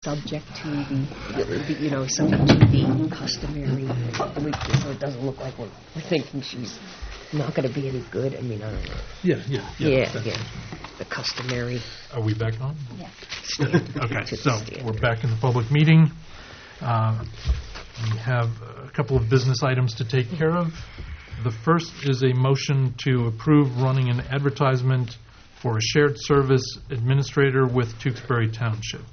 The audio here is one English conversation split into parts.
subject to subject to the customary, so it doesn't look like we're thinking she's not going to be any good. I mean, I don't know. Yeah. The customary. Are we back on? Yeah. Okay, so we're back in the public meeting. We have a couple of business items to take care of. The first is a motion to approve running an advertisement for a shared service administrator with Tewksbury Township.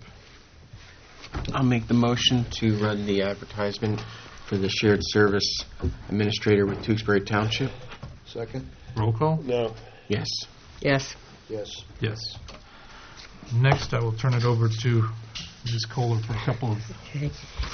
I'll make the motion to run the advertisement for the shared service administrator with Tewksbury Township. Second? Roll call? No. Yes. Yes. Yes. Yes. Next, I will turn it over to Ms. Kohler for a couple of... Okay.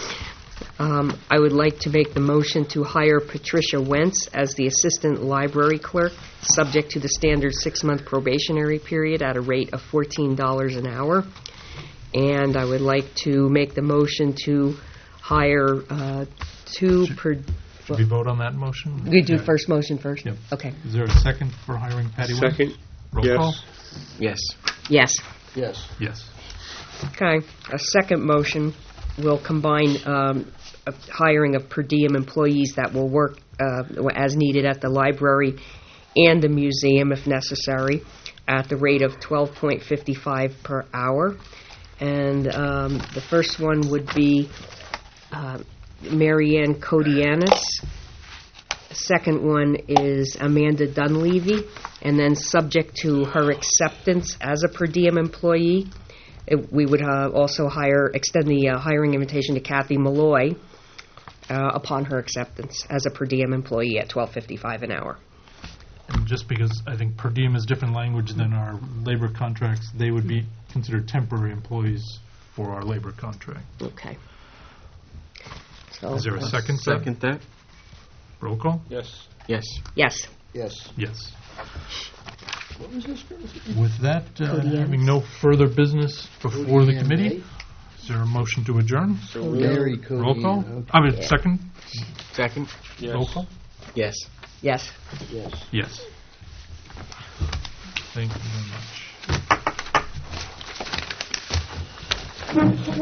I would like to make the motion to hire Patricia Wentz as the assistant library clerk, subject to the standard 6-month probationary period at a rate of $14 an hour. And I would like to make the motion to hire two per... Should we vote on that motion? We do first motion first? Yep. Okay. Is there a second for hiring Patty Wentz? Second? Roll Yes. call? Yes. Yes. Yes. Yes. Okay. A second motion will combine hiring of per diem employees that will work as needed at the library and the museum if necessary at the rate of $12.55 per hour. And the first one would be Marianne Kodianis. The second one is Amanda Dunleavy. And then subject to her acceptance as a per diem employee, we would also extend the hiring invitation to Kathy Malloy upon her acceptance as a per diem employee at $12.55 an hour. And just because I think per diem is different language than our labor contracts, they would be considered temporary employees for our labor contract. Okay. So, Is there a second? Second that? Roll call? Yes. Yes. Yes. Yes. Yes. What was this? With that, having no further business before the committee, is there a motion to adjourn? Mary Roll call? Cody. I mean, second? Second? Yes. Roll call? Yes. Yes. Yes. Yes. Thank you very much.